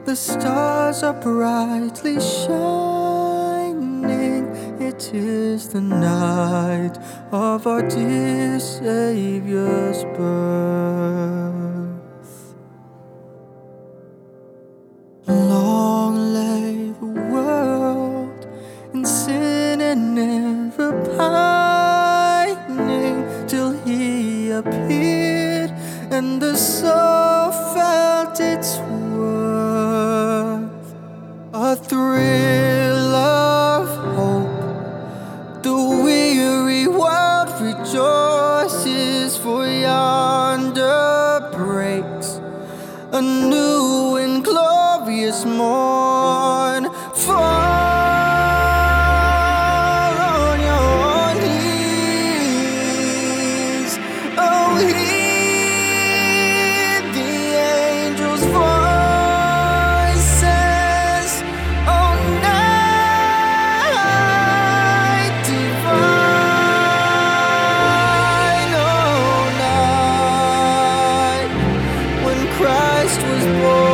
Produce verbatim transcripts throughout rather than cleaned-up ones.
The stars are brightly shining. It is the night of our dear Savior's birth. Long lay the world in sin and never pining, till He appeared and the soul felt its worth. A thrill of hope, the weary world rejoices, for yonder breaks a new and glorious morn. Fall on your knees, oh, hear the angels' voices, oh, night divine, oh, night when Christ was born.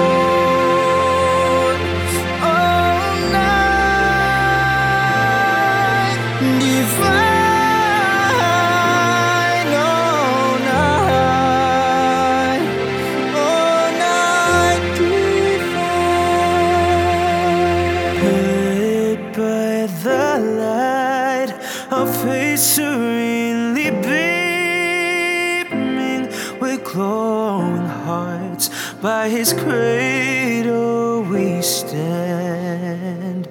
Divine, oh night, oh night divine. Lit by the light of faith serenely beaming, with glowing hearts by His cradle we stand.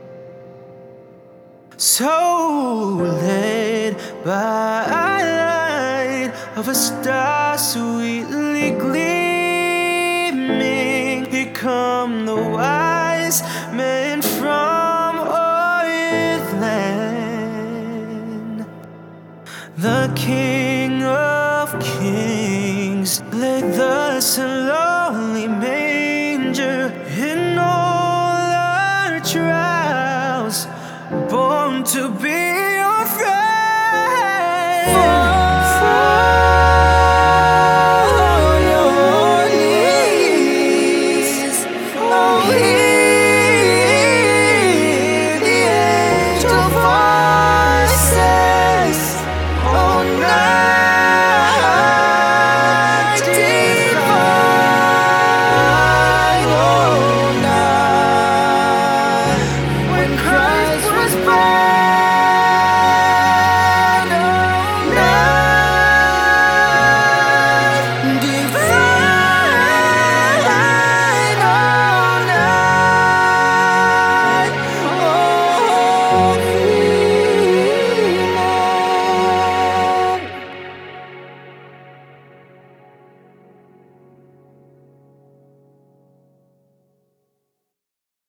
So led by a light of a star sweetly gleaming, here come the wise men from Orient. The King of Kings laid thus in lonely manger, in all our trials born to be